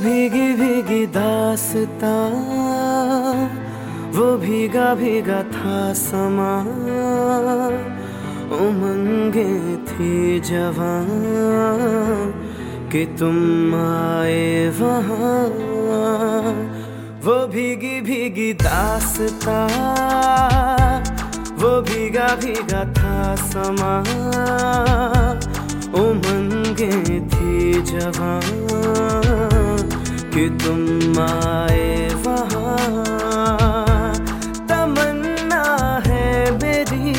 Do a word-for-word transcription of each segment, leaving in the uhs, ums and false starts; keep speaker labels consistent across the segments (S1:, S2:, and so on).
S1: भीगी भीगी दास्तां, वो भीगा भीगा था समा, उमंगे थी जवां कि तुम आए वहां। वो भीगी भीगी दास्तां, वो भीगा भीगा था समा, उमंगे थी जवां कि तुम आए वहां। तमन्ना है मेरी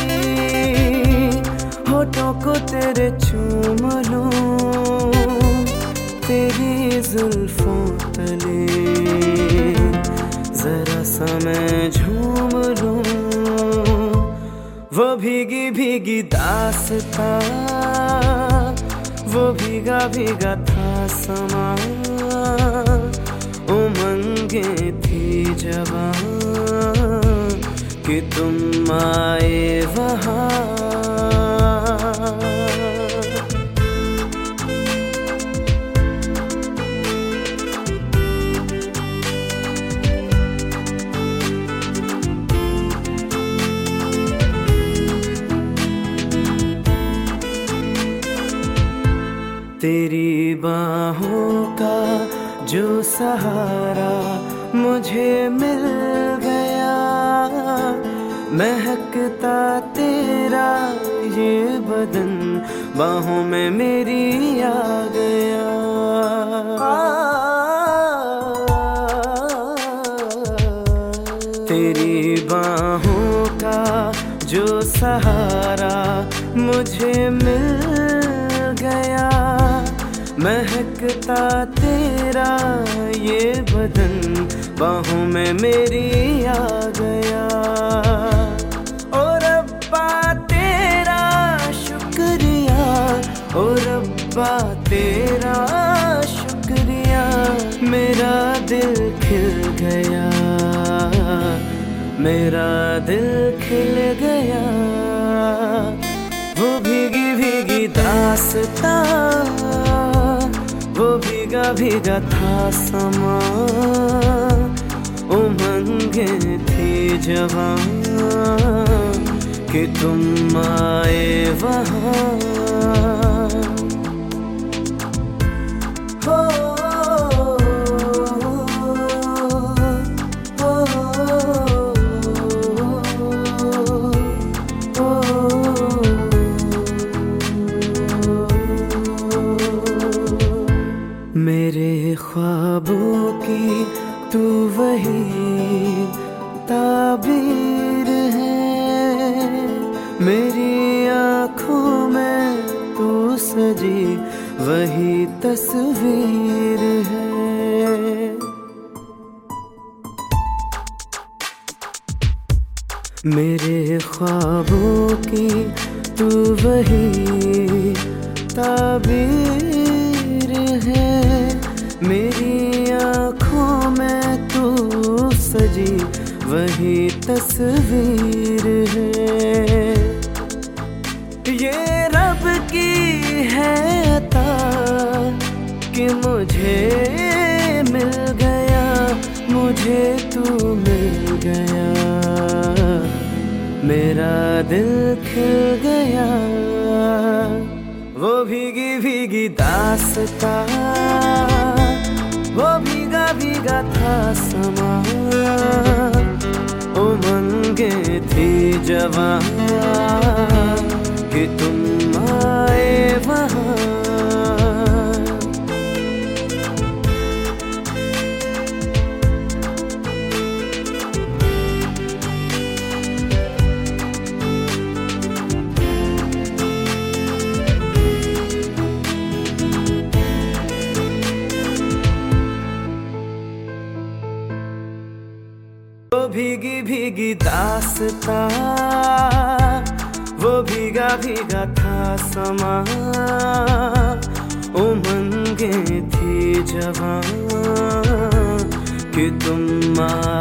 S1: होठों को तेरे चूम लूं, तेरी जुल्फों तले जरा सा मैं झूम लूं। वो भीगी भीगी दास्तां, वो भीगा भीगा था समा, उमंगे थी जवां कि तुम आए वहां। तेरी बाहों का जो सहारा मुझे मिल गया, महकता तेरा ये बदन बाहों में मेरी आ गया। तेरी बाहों का जो सहारा मुझे मिल गया, महकता तेरा ये बदन बाहों में मेरी आ गया। ओ रब्बा तेरा शुक्रिया, ओ रब्बा तेरा शुक्रिया, मेरा दिल खिल गया, मेरा दिल खिल गया। वो भीगी भीगी दास्तां, वो भीगा भीगा था समा, उमंगे थी जवां कि तुम आए वहां। हो मेरे ख्वाबों की तू वही ताबीर है, मेरी आँखों में तू सजी वही तस्वीर है। मेरे ख्वाबों की तू वही ताबीर है, मेरी आँखों में तू सजी वही तस्वीर है। ये रब की है अता कि मुझे मिल गया, मुझे तू मिल गया, मेरा दिल खिल गया। वो भीगी भीगी दास्तां, वो भीगा भीगा था समा, उमंगे थी जवां कि तुम आए वहां। वो भीगी भीगी दास्तां, वो भीगा भीगा था समा, उमंगे थी जवां कि तुम